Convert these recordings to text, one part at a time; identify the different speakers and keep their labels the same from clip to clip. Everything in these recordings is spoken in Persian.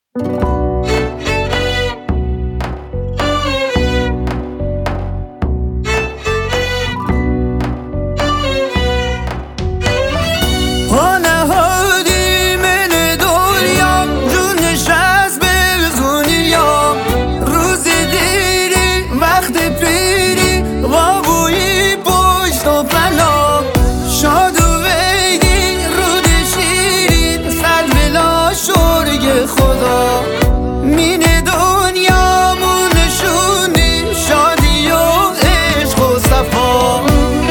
Speaker 1: خدا مین دنیامون نشوندی شادی و عشق و صفا.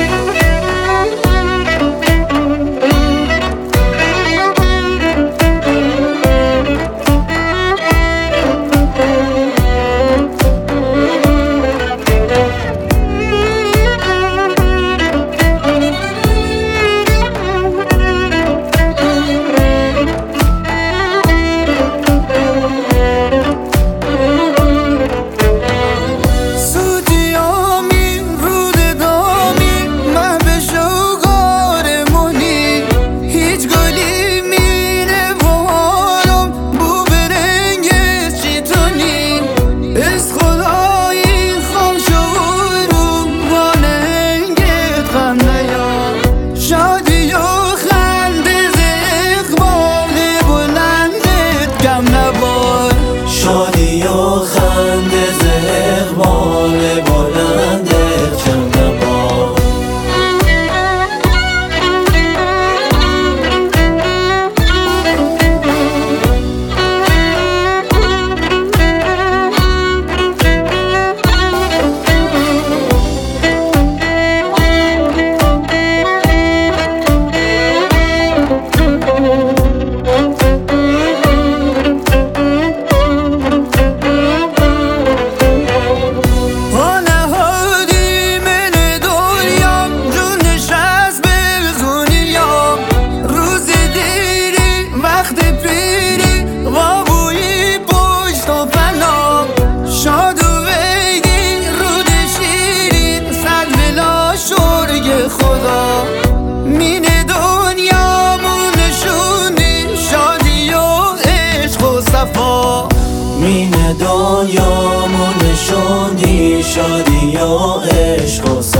Speaker 2: شادی و خنده ز اقبال بلندت کم نباد.
Speaker 1: خدا مین دنیامون نشوندی شادی و عشق و صفا.
Speaker 2: مین دنیامون نشوندی شادی و عشق و صفا.